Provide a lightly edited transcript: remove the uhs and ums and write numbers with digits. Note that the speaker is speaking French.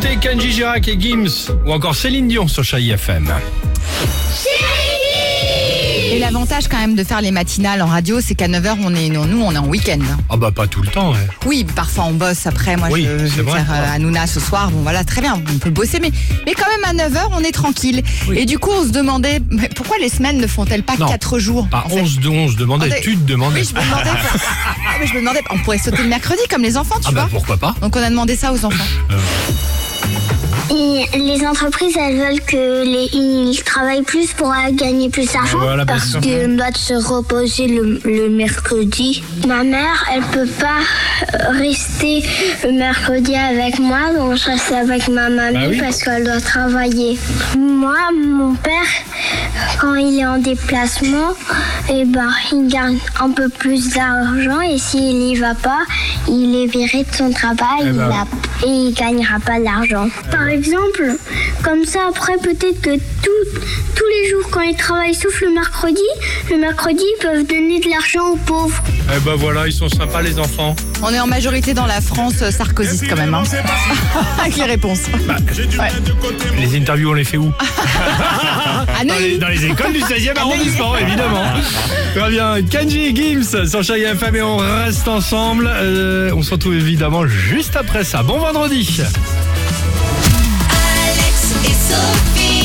c'est Kenji Girac et Gims, ou encore Céline Dion sur Chérie FM. Et l'avantage quand même de faire les matinales en radio, c'est qu'à 9h, on est en week-end. Ah bah pas tout le temps, ouais. Oui, parfois on bosse après. Moi, Oui, je vais c'est vrai. faire Hanouna ce soir. Bon, voilà, très bien, on peut bosser. Mais quand même, à 9h, on est tranquille. Oui. Et du coup, on se demandait, mais pourquoi les semaines ne font-elles pas Non. 4 jours Pas en fait 11 demandais, tu te demandais. Oui, je me demandais. Mais je me demandais, on pourrait sauter le mercredi comme les enfants, tu Ah vois. bah pourquoi pas. Donc on a demandé ça aux enfants. Et les entreprises, elles veulent qu'ils travaillent plus pour gagner plus d'argent. Voilà, bien parce sûr. qu'on doit se reposer le mercredi. Ma mère, elle peut pas rester le mercredi avec moi, donc je reste avec ma mamie Bah oui. parce qu'elle doit travailler. Moi, mon père, quand il est en déplacement, il gagne un peu plus d'argent et s'il y va pas, il est viré de son travail et il gagnera pas d'argent. Par exemple, comme ça après peut-être que tous les jours quand ils travaillent sauf le mercredi, ils peuvent donner de l'argent aux pauvres. Eh bah voilà, ils sont sympas les enfants. On est en majorité dans la France sarkozyste quand même. Hein. Avec les réponses. Ouais. Les interviews, on les fait où? À Neuilly. Dans les écoles du 16e arrondissement, évidemment. Très bien, Kenji et Gims sur Chérie FM et on reste ensemble. On se retrouve évidemment juste après ça. Bon vendredi. Alex et Sophie.